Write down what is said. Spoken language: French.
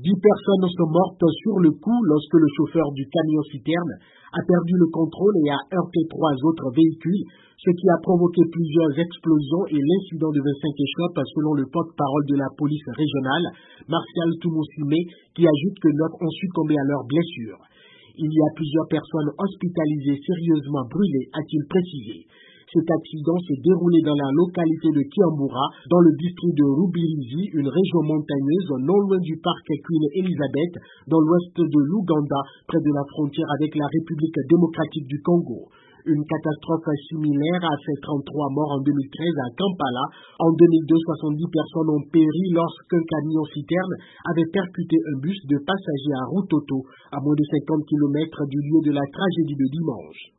10 personnes sont mortes sur le coup lorsque le chauffeur du camion-citerne a perdu le contrôle et a heurté 3 autres véhicules, ce qui a provoqué plusieurs explosions et l'incident de 25 échoppes selon le porte-parole de la police régionale, Martial Toumoussimé, qui ajoute que 9 ont succombé à leurs blessures. Il y a plusieurs personnes hospitalisées sérieusement brûlées, a-t-il précisé. Cet accident s'est déroulé dans la localité de Kiambura, dans le district de Rubirizi, une région montagneuse non loin du parc Queen Elizabeth, dans l'ouest de l'Ouganda, près de la frontière avec la République démocratique du Congo. Une catastrophe similaire a fait 33 morts en 2013 à Kampala. En 2002, 70 personnes ont péri lorsqu'un camion-citerne avait percuté un bus de passagers à Rutoto, à moins de 50 km du lieu de la tragédie de dimanche.